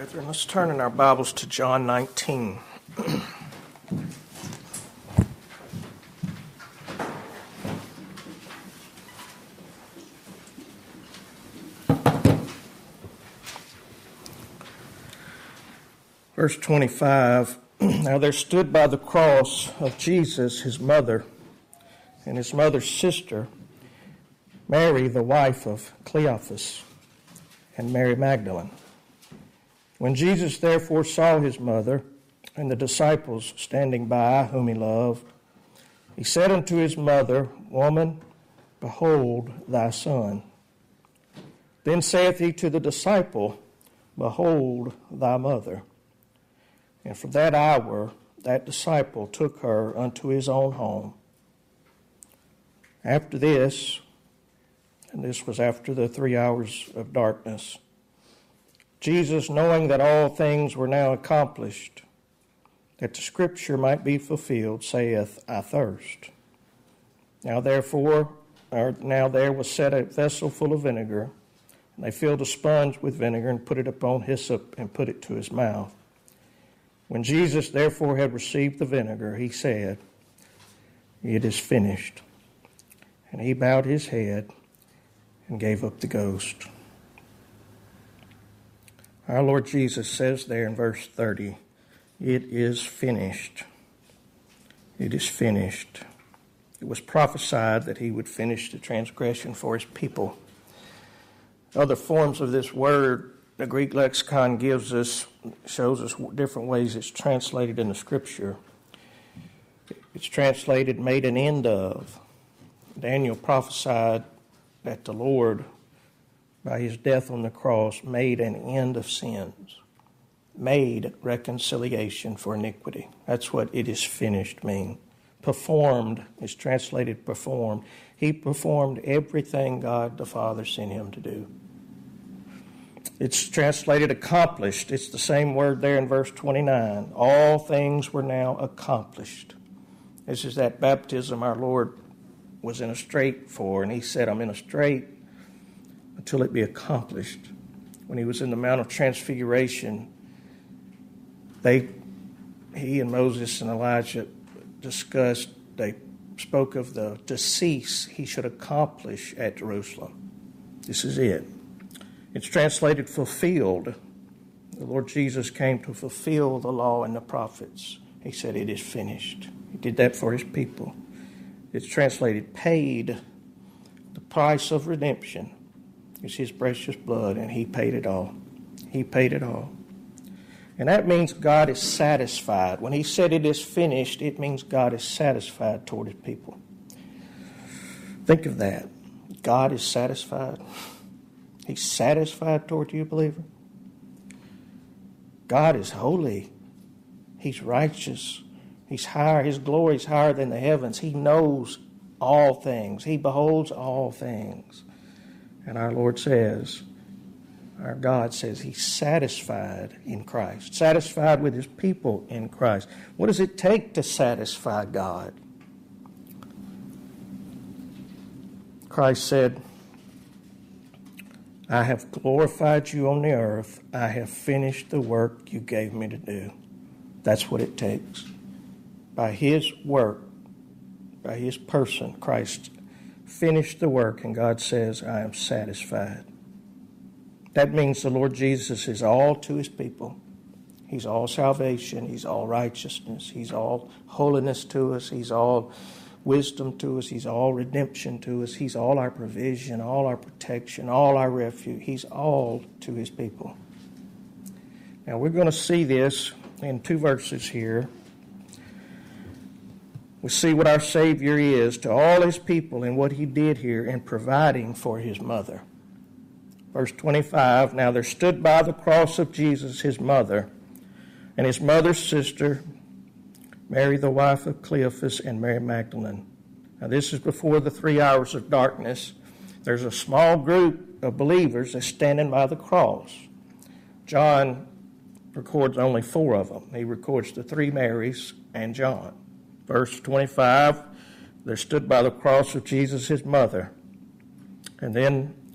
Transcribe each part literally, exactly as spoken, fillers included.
Brethren, let's turn in our Bibles to John nineteen. Verse twenty-five, Now there stood by the cross of Jesus his mother and his mother's sister, Mary, the wife of Cleophas, and Mary Magdalene. When Jesus therefore saw his mother and the disciples standing by, whom he loved, he said unto his mother, Woman, behold thy son. Then saith he to the disciple, Behold thy mother. And from that hour that disciple took her unto his own home. After this, and this was after the three hours of darkness, Jesus, knowing that all things were now accomplished, that the scripture might be fulfilled, saith, I thirst. Now therefore, or now there was set a vessel full of vinegar, and they filled a sponge with vinegar, and put it upon hyssop, and put it to his mouth. When Jesus therefore had received the vinegar, he said, It is finished. And he bowed his head and gave up the ghost. Our Lord Jesus says there in verse thirty, It is finished. It is finished. It was prophesied that he would finish the transgression for his people. Other forms of this word, the Greek lexicon gives us, shows us different ways it's translated in the Scripture. It's translated, made an end of. Daniel prophesied that the Lord, by his death on the cross, made an end of sins, made reconciliation for iniquity. That's what it is finished mean. Performed is translated performed. He performed everything God the Father sent him to do. It's translated accomplished. It's the same word there in verse twenty-nine. All things were now accomplished. This is that baptism our Lord was in a strait for, and he said, I'm in a strait until it be accomplished. When he was in the Mount of Transfiguration, they, he and Moses and Elijah discussed, they spoke of the decease he should accomplish at Jerusalem. This is it. It's translated fulfilled. The Lord Jesus came to fulfill the law and the prophets. He said, it is finished. He did that for his people. It's translated paid. The price of redemption is his precious blood, and he paid it all. He paid it all. And that means God is satisfied. When he said it is finished, it means God is satisfied toward his people. Think of that. God is satisfied. He's satisfied toward you, believer. God is holy. He's righteous. He's higher. His glory is higher than the heavens. He knows all things. He beholds all things. And our Lord says, our God says he's satisfied in Christ, satisfied with his people in Christ. What does it take to satisfy God? Christ said, I have glorified you on the earth. I have finished the work you gave me to do. That's what it takes. By his work, by his person, Christ finished the work, and God says, I am satisfied. That means the Lord Jesus is all to his people. He's all salvation. He's all righteousness. He's all holiness to us. He's all wisdom to us. He's all redemption to us. He's all our provision, all our protection, all our refuge. He's all to his people. Now we're going to see this in two verses here. We see what our Savior is to all his people and what he did here in providing for his mother. Verse twenty-five, Now there stood by the cross of Jesus his mother and his mother's sister, Mary the wife of Cleophas, and Mary Magdalene. Now this is before the three hours of darkness. There's a small group of believers that's standing by the cross. John records only four of them. He records the three Marys and John. Verse twenty-five, there stood by the cross of Jesus his mother. And then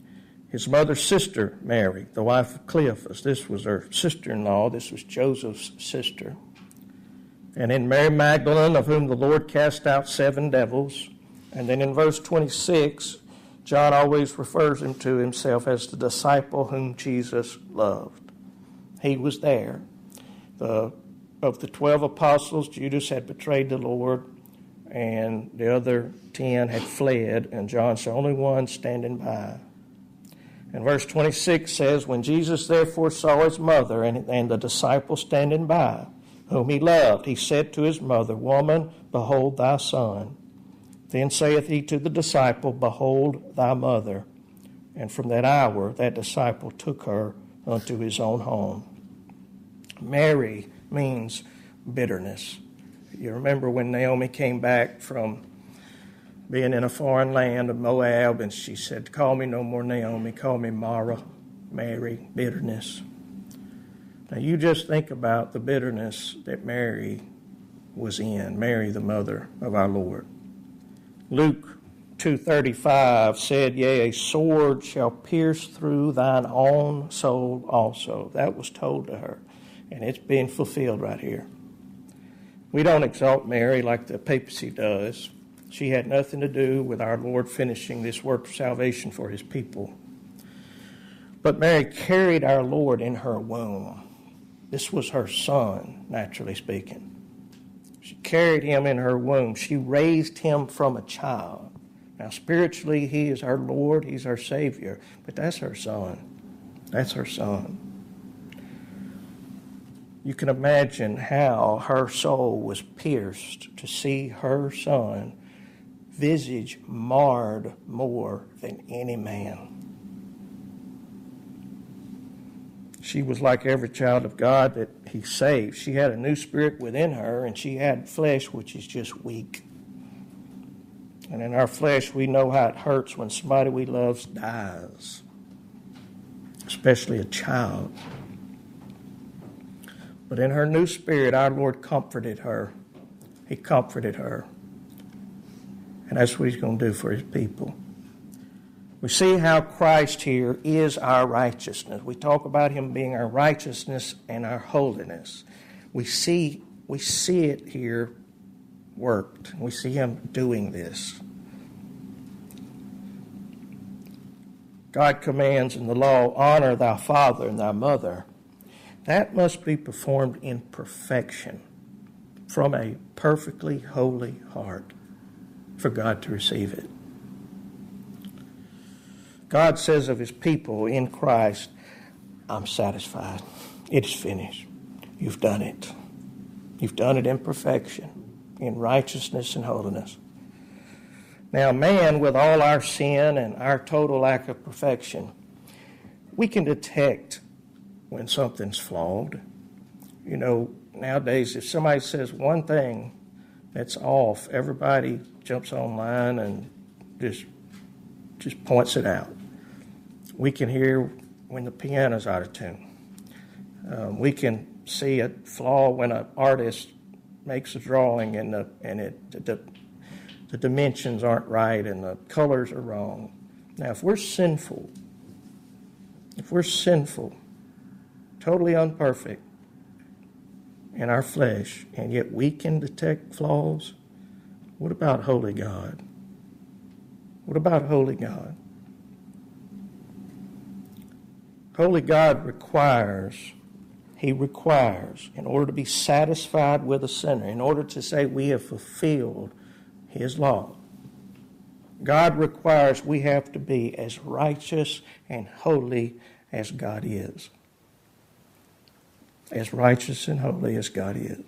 His mother's sister, Mary, the wife of Cleophas. This was her sister-in-law. This was Joseph's sister. And in Mary Magdalene, of whom the Lord cast out seven devils. And then in verse twenty-six, John always refers him to himself as the disciple whom Jesus loved. He was there. The, of the twelve apostles, Judas had betrayed the Lord, and the other ten had fled, and John's the only one standing by. And verse twenty-six says, when Jesus therefore saw his mother and, and the disciple standing by, whom he loved, he said to his mother, Woman, behold thy son. Then saith he to the disciple, Behold thy mother. And from that hour that disciple took her unto his own home. Mary means bitterness. You remember when Naomi came back from being in a foreign land of Moab, and she said, call me no more Naomi, call me Mara, Mary, bitterness. Now you just think about the bitterness that Mary was in, Mary the mother of our Lord. Luke two thirty-five said, Yea, a sword shall pierce through thine own soul also. That was told to her, and it's being fulfilled right here. We don't exalt Mary like the papacy does. She had nothing to do with our Lord finishing this work of salvation for his people. But Mary carried our Lord in her womb. This was her son, naturally speaking. She carried him in her womb. She raised him from a child. Now, spiritually, he is our Lord. He's our Savior. But that's her son. That's her son. You can imagine how her soul was pierced to see her son visage marred more than any man. She was like every child of God that he saved. She had a new spirit within her, and she had flesh which is just weak. And in our flesh, we know how it hurts when somebody we love dies, especially a child. But in her new spirit, our Lord comforted her. He comforted her. And that's what he's going to do for his people. We see how Christ here is our righteousness. We talk about him being our righteousness and our holiness. We see, we see it here worked. We see him doing this. God commands in the law, honor thy father and thy mother. That must be performed in perfection from a perfectly holy heart for God to receive it. God says of his people in Christ, I'm satisfied. It is finished. You've done it. You've done it in perfection, in righteousness and holiness. Now, man, with all our sin and our total lack of perfection, we can detect when something's flawed. You know, nowadays, if somebody says one thing that's off, everybody jumps online and just just points it out. We can hear when the piano's out of tune. Um, we can see a flaw when an artist makes a drawing and the and it the, the dimensions aren't right and the colors are wrong. Now, if we're sinful, if we're sinful, totally unperfect in our flesh, and yet we can detect flaws, what about holy God? What about holy God? Holy God requires, he requires, in order to be satisfied with a sinner, in order to say we have fulfilled his law, God requires we have to be as righteous and holy as God is. As righteous and holy as God is.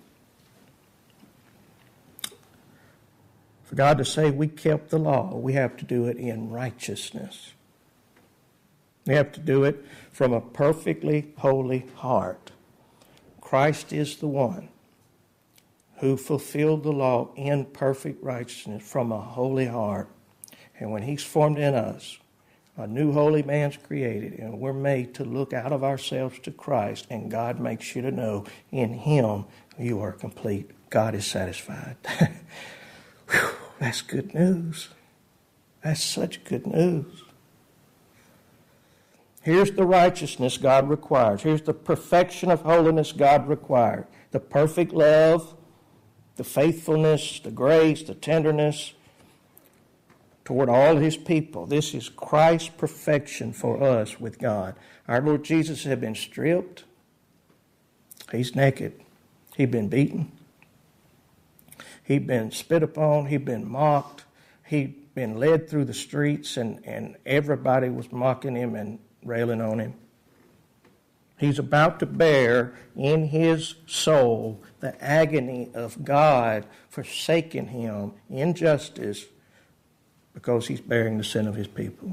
For God to say we kept the law, we have to do it in righteousness. We have to do it from a perfectly holy heart. Christ is the one who fulfilled the law in perfect righteousness from a holy heart. And when he's formed in us, a new holy man's created, and we're made to look out of ourselves to Christ, and God makes you to know in him you are complete. God is satisfied. Whew, that's good news. That's such good news. Here's the righteousness God requires. Here's the perfection of holiness God requires. The perfect love, the faithfulness, the grace, the tenderness toward all his people. This is Christ's perfection for us with God. Our Lord Jesus had been stripped. He's naked. He'd been beaten. He'd been spit upon. He'd been mocked. He'd been led through the streets, and, and everybody was mocking him and railing on him. He's about to bear in his soul the agony of God forsaking him in justice because he's bearing the sin of his people.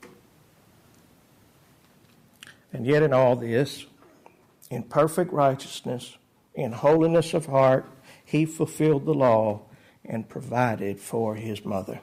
And yet in all this, in perfect righteousness, in holiness of heart, he fulfilled the law and provided for his mother.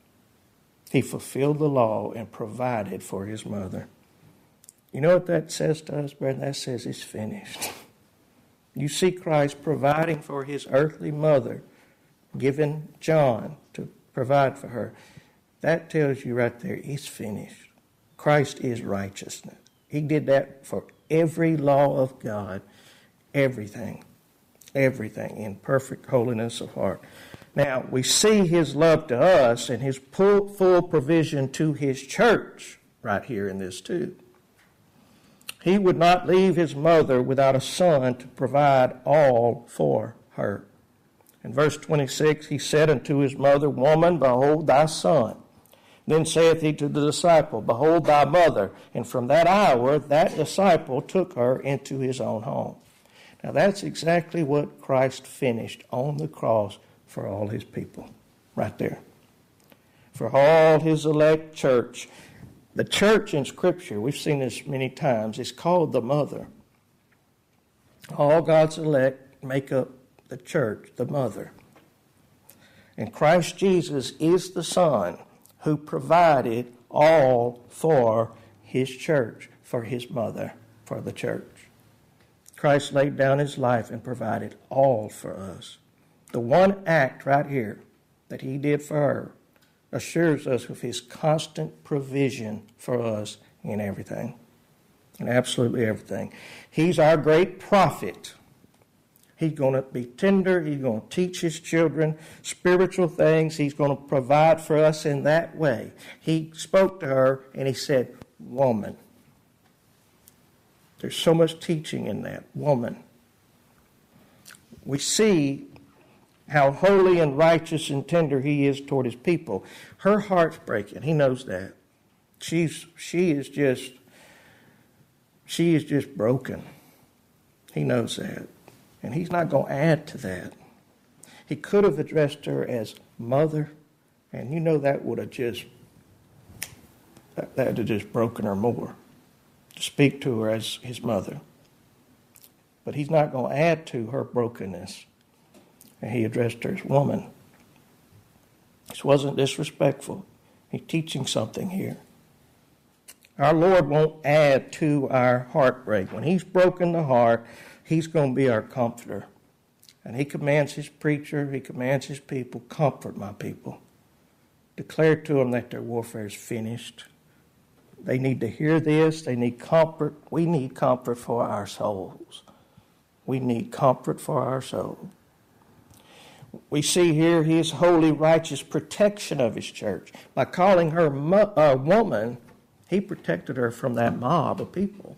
He fulfilled the law and provided for his mother. You know what that says to us, brethren? That says it's finished. You see Christ providing for his earthly mother, giving John to provide for her. That tells you right there, it's finished. Christ is righteousness. He did that for every law of God, everything, everything in perfect holiness of heart. Now, we see his love to us and his full, full provision to his church right here in this too. He would not leave his mother without a son to provide all for her. In verse twenty-six, he said unto his mother, Woman, behold thy son. Then saith he to the disciple, Behold thy mother. And from that hour, that disciple took her into his own home. Now that's exactly what Christ finished on the cross for all his people. Right there. For all his elect church. The church in Scripture, we've seen this many times, is called the mother. All God's elect make up the church, the mother. And Christ Jesus is the Son who provided all for his church, for his mother, for the church. Christ laid down his life and provided all for us. The one act right here that he did for her assures us of his constant provision for us in everything, in absolutely everything. He's our great prophet. He's going to be tender. He's going to teach his children spiritual things. He's going to provide for us in that way. He spoke to her and he said, Woman. There's so much teaching in that. Woman. We see how holy and righteous and tender he is toward his people. Her heart's breaking. He knows that. She's she is just she is just broken. He knows that. And he's not going to add to that. He could have addressed her as mother, and you know that would have just that, that would have just broken her more, to speak to her as his mother. But he's not going to add to her brokenness. And he addressed her as woman. This wasn't disrespectful. He's teaching something here. Our Lord won't add to our heartbreak. When he's broken the heart, he's going to be our comforter. And he commands his preacher, he commands his people, comfort my people. Declare to them that their warfare is finished. They need to hear this. They need comfort. We need comfort for our souls. We need comfort for our souls. We see here his holy, righteous protection of his church. By calling her mo- a woman, he protected her from that mob of people.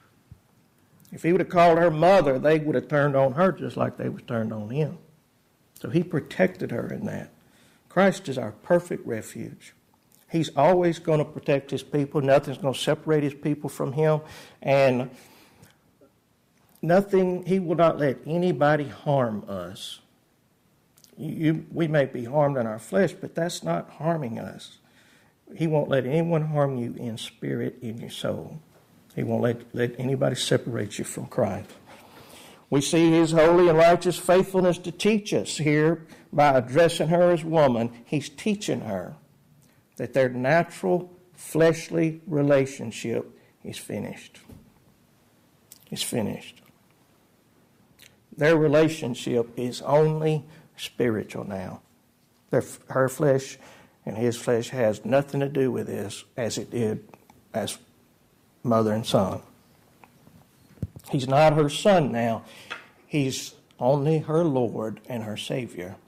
If he would have called her mother, they would have turned on her just like they was turned on him. So he protected her in that. Christ is our perfect refuge. He's always going to protect his people. Nothing's going to separate his people from him. And nothing, he will not let anybody harm us. You, we may be harmed in our flesh, but that's not harming us. He won't let anyone harm you in spirit, in your soul. He won't let, let anybody separate you from Christ. We see his holy and righteous faithfulness to teach us here by addressing her as woman. He's teaching her that their natural fleshly relationship is finished. It's finished. Their relationship is only spiritual now. Their, her flesh and his flesh has nothing to do with this as it did, as mother and son. He's not her son now. He's only her Lord and her Savior.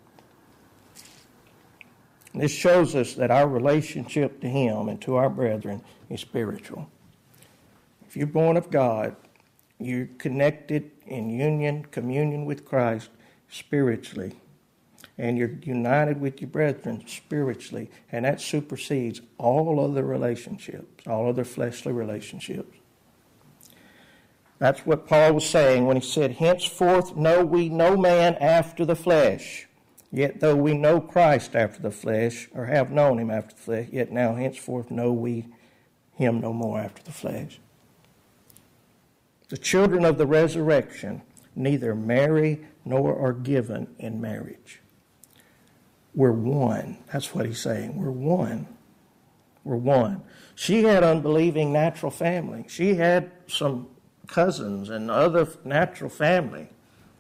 This shows us that our relationship to Him and to our brethren is spiritual. If you're born of God, you're connected in union, communion with Christ spiritually. And you're united with your brethren spiritually. And that supersedes all other relationships, all other fleshly relationships. That's what Paul was saying when he said, henceforth know we no man after the flesh. Yet though we know Christ after the flesh, or have known him after the flesh, yet now henceforth know we him no more after the flesh. The children of the resurrection neither marry nor are given in marriage. We're one. That's what he's saying. We're one. We're one. She had unbelieving natural family. She had some cousins and other natural family.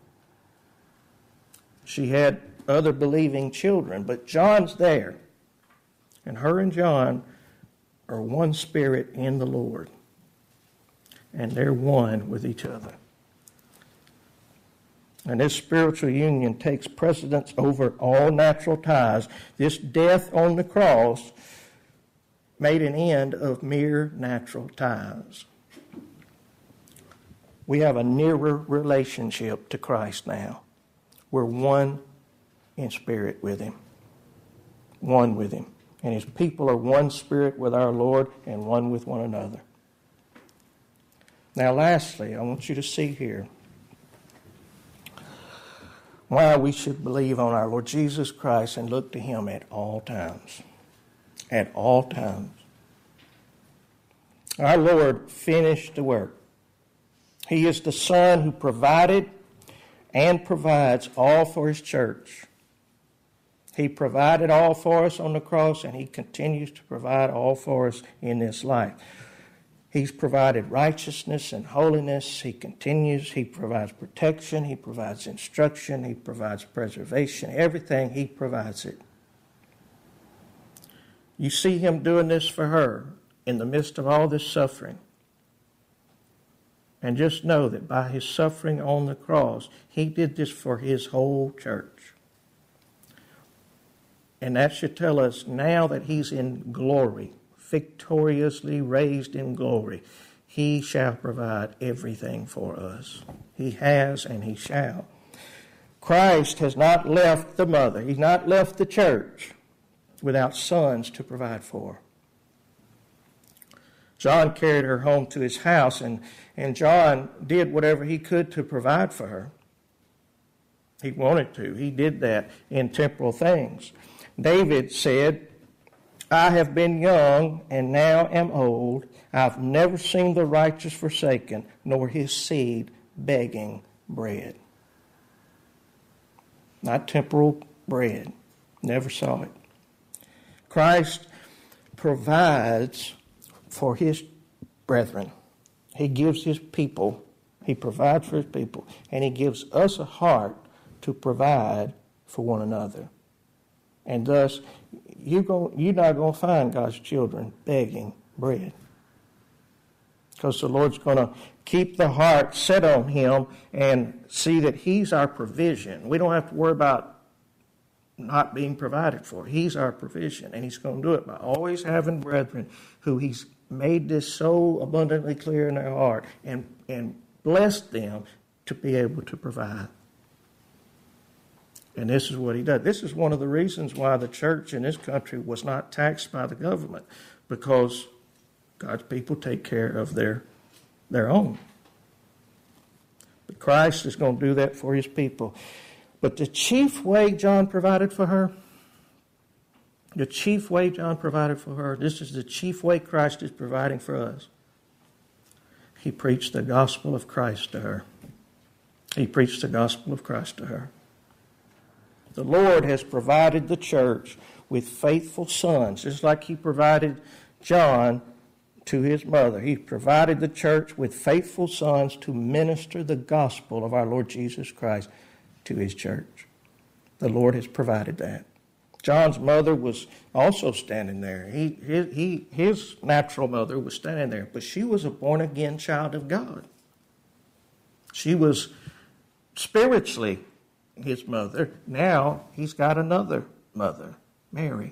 She had other believing children, but John's there. And her and John are one spirit in the Lord. And they're one with each other. And this spiritual union takes precedence over all natural ties. This death on the cross made an end of mere natural ties. We have a nearer relationship to Christ now. We're one in spirit with Him. One with Him. And His people are one spirit with our Lord and one with one another. Now lastly, I want you to see here why we should believe on our Lord Jesus Christ and look to Him at all times. At all times. Our Lord finished the work. He is the Son who provided and provides all for His church. He provided all for us on the cross, and He continues to provide all for us in this life. He's provided righteousness and holiness. He continues. He provides protection. He provides instruction. He provides preservation. Everything, He provides it. You see Him doing this for her in the midst of all this suffering. And just know that by His suffering on the cross, He did this for His whole church. And that should tell us now that He's in glory, victoriously raised in glory, He shall provide everything for us. He has and He shall. Christ has not left the mother. He's not left the church without sons to provide for. John carried her home to his house, and, and John did whatever he could to provide for her. He wanted to. He did that in temporal things. David said, I have been young and now am old. I've never seen the righteous forsaken, nor his seed begging bread. Not temporal bread. Never saw it. Christ provides for His brethren. He gives His people, He provides for His people, and He gives us a heart to provide for one another. And thus, you go, you're not going to find God's children begging bread. Because the Lord's going to keep the heart set on Him and see that He's our provision. We don't have to worry about not being provided for. He's our provision, and He's going to do it by always having brethren who He's made this so abundantly clear in their heart and, and blessed them to be able to provide. And this is what He does. This is one of the reasons why the church in this country was not taxed by the government, because God's people take care of their, their own. But Christ is going to do that for His people. But the chief way John provided for her, the chief way John provided for her, this is the chief way Christ is providing for us. He preached the gospel of Christ to her. He preached the gospel of Christ to her. The Lord has provided the church with faithful sons, just like He provided John to his mother. He provided the church with faithful sons to minister the gospel of our Lord Jesus Christ to His church. The Lord has provided that. John's mother was also standing there. He, his, he, his natural mother was standing there, but she was a born-again child of God. She was spiritually his mother. Now he's got another mother, Mary.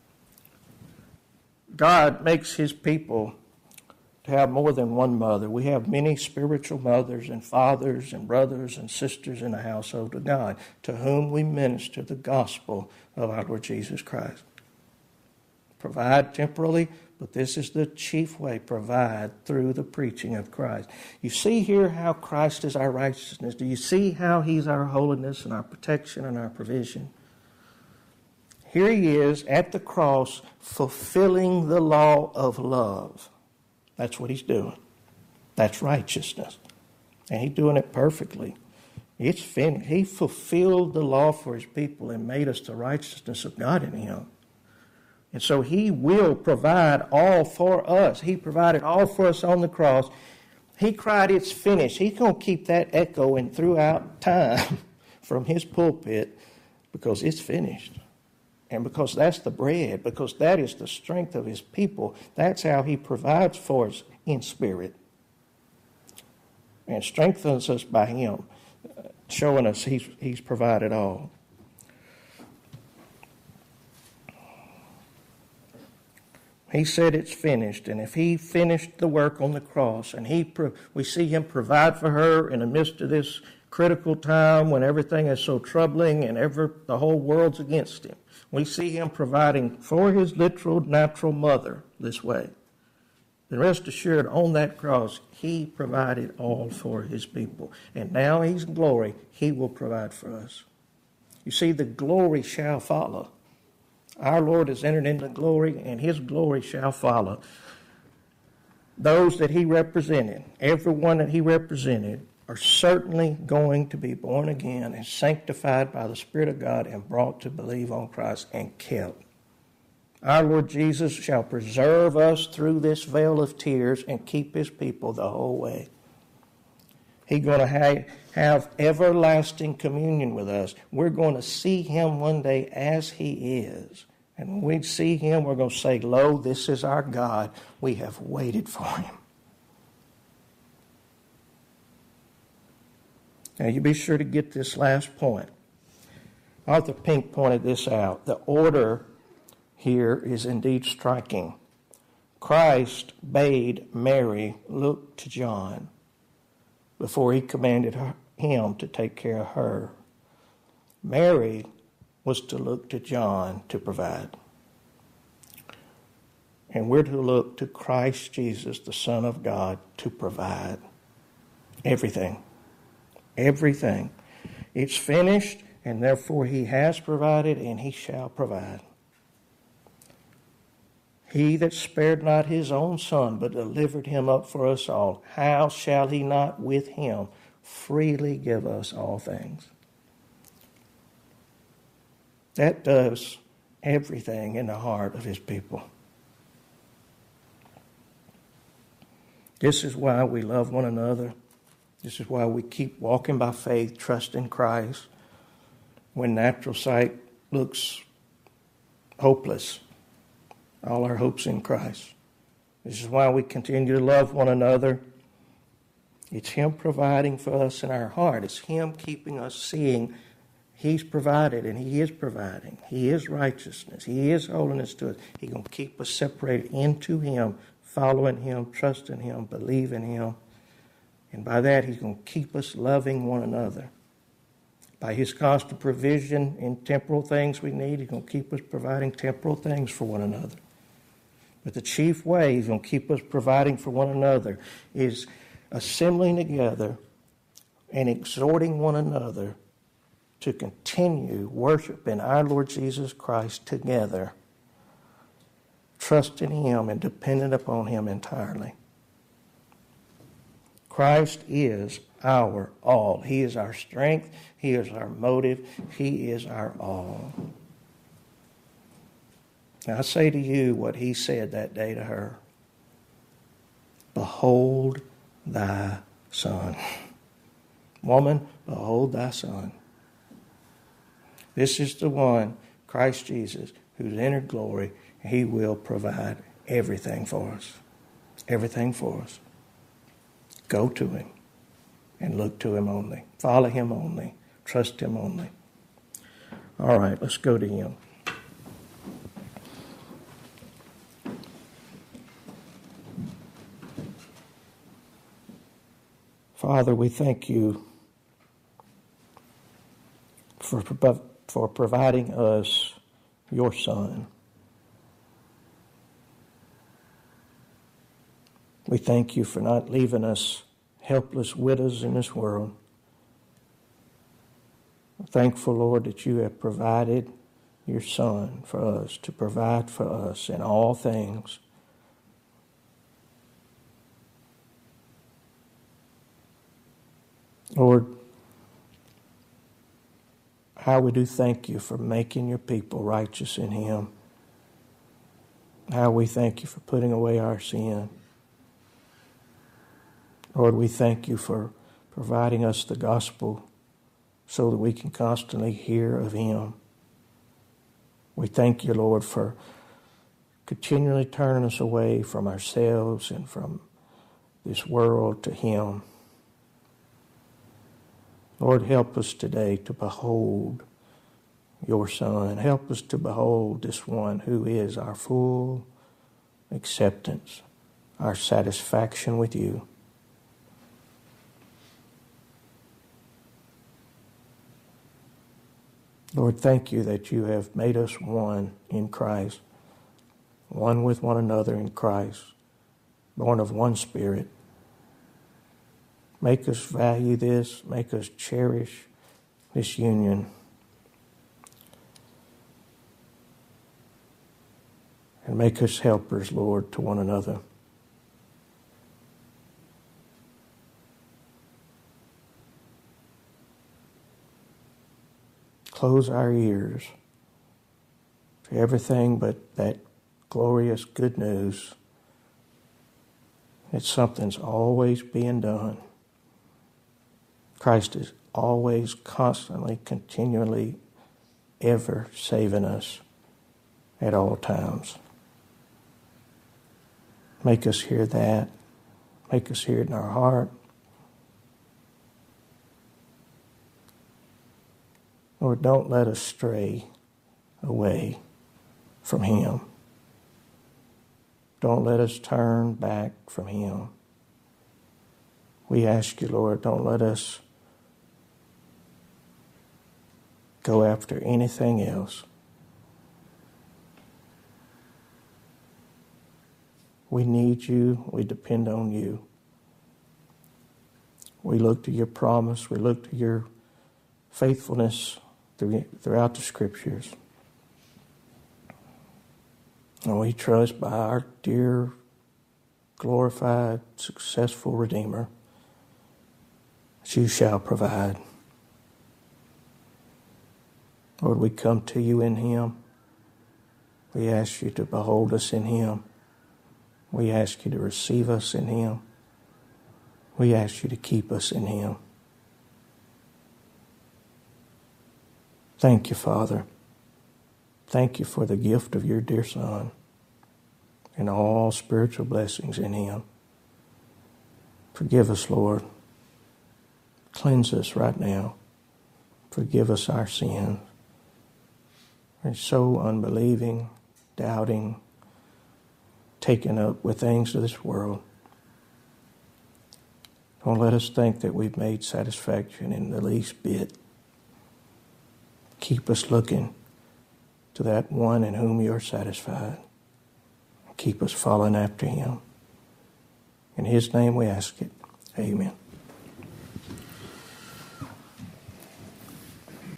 God makes his people to have more than one mother. We have many spiritual mothers and fathers and brothers and sisters in the household of God to whom we minister the gospel of our Lord Jesus Christ. Provide temporally, but this is the chief way, provide through the preaching of Christ. You see here how Christ is our righteousness. Do you see how he's our holiness and our protection and our provision? Here he is at the cross fulfilling the law of love. That's what he's doing. That's righteousness. And he's doing it perfectly. It's finished. He fulfilled the law for his people and made us the righteousness of God in him. And so he will provide all for us. He provided all for us on the cross. He cried, "It's finished." He's going to keep that echoing throughout time from his pulpit because it's finished. And because that's the bread, because that is the strength of his people. That's how he provides for us in spirit. And strengthens us by him, showing us he's, he's provided all. He said it's finished. And if he finished the work on the cross, and he we see him provide for her in the midst of this critical time when everything is so troubling and ever, the whole world's against him. We see him providing for his literal, natural mother this way. Then rest assured, on that cross, he provided all for his people. And now he's in glory. He will provide for us. You see, the glory shall follow. Our Lord has entered into glory, and his glory shall follow. Those that he represented, everyone that he represented, are certainly going to be born again and sanctified by the Spirit of God and brought to believe on Christ and kept. Our Lord Jesus shall preserve us through this veil of tears and keep his people the whole way. He's going to have, have everlasting communion with us. We're going to see him one day as he is. And when we see him, we're going to say, "Lo, this is our God. We have waited for him." Now, you be sure to get this last point. Arthur Pink pointed this out. The order here is indeed striking. Christ bade Mary look to John before he commanded her, him to take care of her. Mary was to look to John to provide. And we're to look to Christ Jesus, the Son of God, to provide everything. Everything. It's finished, and therefore he has provided, and he shall provide. He that spared not his own Son, but delivered him up for us all, how shall he not with him freely give us all things? That does everything in the heart of his people. This is why we love one another. This is why we keep walking by faith, trusting Christ, when natural sight looks hopeless. All our hopes in Christ. This is why we continue to love one another. It's him providing for us in our heart. It's him keeping us seeing he's provided, and he is providing. He is righteousness. He is holiness to us. He's going to keep us separated into him, following him, trusting him, believing him. And by that, he's going to keep us loving one another. By his constant provision in temporal things we need, he's going to keep us providing temporal things for one another. But the chief way he's going to keep us providing for one another is assembling together and exhorting one another to continue worshiping our Lord Jesus Christ together, trusting him and dependent upon him entirely. Christ is our all. He is our strength. He is our motive. He is our all. Now I say to you what he said that day to her. Behold thy son. Woman, behold thy son. This is the one Christ Jesus, who's entered glory, he will provide everything for us. Everything for us. Go to him and look to him only. Follow him only. Trust him only. All right, let's go to him. Father, we thank you for, for providing us your Son. We thank you for not leaving us helpless widows in this world. I'm thankful, Lord, that you have provided your Son for us, to provide for us in all things. Lord, how we do thank you for making your people righteous in him. How we thank you for putting away our sin. Lord, we thank you for providing us the gospel so that we can constantly hear of him. We thank you, Lord, for continually turning us away from ourselves and from this world to him. Lord, help us today to behold your Son. Help us to behold this one who is our full acceptance, our satisfaction with you. Lord, thank you that you have made us one in Christ, one with one another in Christ, born of one Spirit. Make us value this. Make us cherish this union. And make us helpers, Lord, to one another. Close our ears to everything but that glorious good news that something's always being done. Christ is always, constantly, continually, ever saving us at all times. Make us hear that. Make us hear it in our heart. Lord, don't let us stray away from him. Don't let us turn back from him. We ask you, Lord, don't let us go after anything else. We need you. We depend on you. We look to your promise. We look to your faithfulness throughout the Scriptures. And we trust by our dear, glorified, successful Redeemer that you shall provide. Lord, we come to you in him. We ask you to behold us in him. We ask you to receive us in him. We ask you to keep us in him. Thank you, Father. Thank you for the gift of your dear Son and all spiritual blessings in him. Forgive us, Lord. Cleanse us right now. Forgive us our sins. We're so unbelieving, doubting, taken up with things of this world. Don't let us think that we've made satisfaction in the least bit. Keep us looking to that one in whom you are satisfied. Keep us following after him. In his name we ask it. Amen.